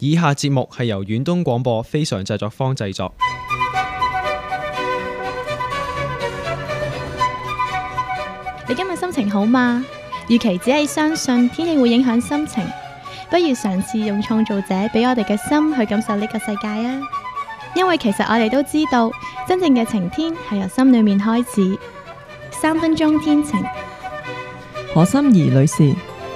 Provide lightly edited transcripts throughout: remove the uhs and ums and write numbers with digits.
以下節目係由遠東廣播非常製作坊製作。 你今日心情好嗎？與其只係相信天氣會影響心情，不如嘗試用創造者俾我哋嘅心去感受呢個世界啊！因為其實我哋都知道，真正嘅晴天係由心裏面開始。3分鐘天晴， 何心怡女士。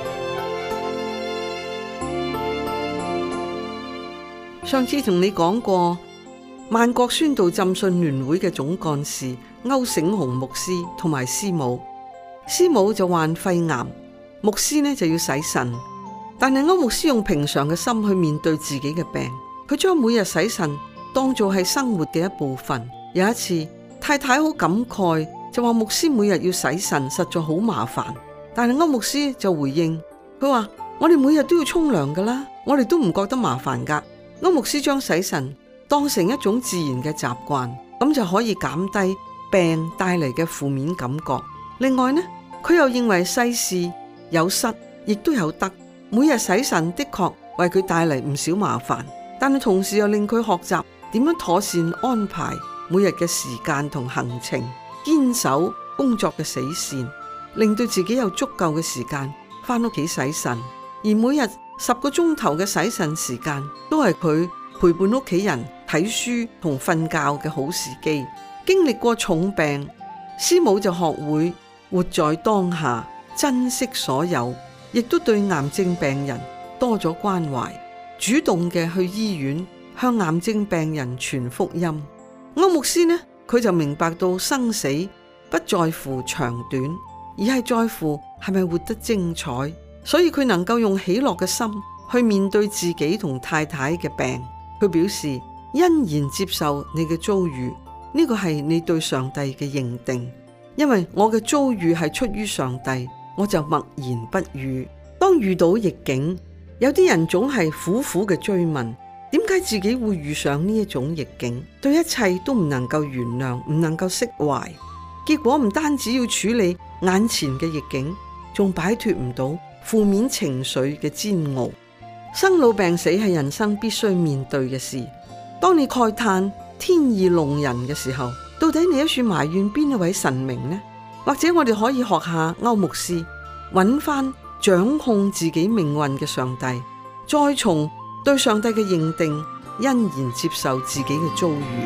上次同你講過，萬國宣道浸信聯會嘅總幹事歐醒雄牧師同埋師母。師母就患肺癌，牧師呢就要洗腎，但係歐牧師用平常嘅心去面對自己嘅病，佢將每日洗腎當做係生活嘅一部分。有一次，太太好感慨，就話牧師每日要洗腎實在好麻煩，但係歐牧師就回應，佢話我哋每日都要沖涼噶啦，我哋都唔覺得麻煩噶。歐牧師將洗腎當成一種自然嘅習慣，咁就可以減低病帶嚟嘅負面感覺。另外呢，佢又認為世事有失亦都有得，每日洗腎的確為佢帶嚟唔少麻煩，但係同時又令佢學習點樣妥善安排每日嘅時間同行程，堅守工作嘅死線，令到自己有足夠嘅時間返屋企洗腎。而每日10個鐘頭嘅洗腎時間都係佢陪伴屋企人睇書同瞓覺嘅好時機。經歷過重病，師母就學會活在當下，珍惜所有，亦都對癌症病人多咗關懷，主動嘅去醫院向癌症病人傳福音。歐牧師呢，佢就明白到生死不在乎長短，而係在乎係咪活得精彩，所以佢能夠用喜樂嘅心去面對自己同太太嘅病。佢表示欣然接受你嘅遭遇，呢個係你對上帝嘅認定。因為我嘅遭遇係出於上帝，我就默然不語。當遇到逆境，有啲人總係苦苦嘅追問，點解自己會遇上呢一種逆境？對一切都唔能夠原諒，唔能夠釋懷。結果唔單止要處理眼前嘅逆境，仲擺脫唔到負面情緒嘅煎熬。生老病死係人生必須面對嘅事。當你慨嘆天意弄人嘅時候，到底你一處埋怨邊一位神明呢？或者我哋可以學下歐牧師，揾翻掌控自己命運嘅上帝，再從對上帝嘅認定，欣然接受自己嘅遭遇。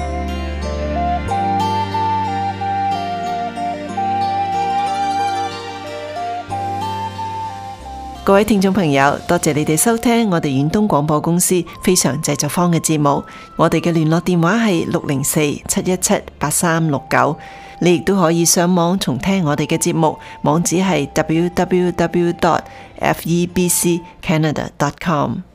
各位聽眾朋友，多謝你哋收聽我哋遠東廣播公司非常製作坊嘅節目。我哋嘅聯絡電話係604-717-8369。你亦都可以上網重聽我哋嘅節目，網址係www.febccanada.com。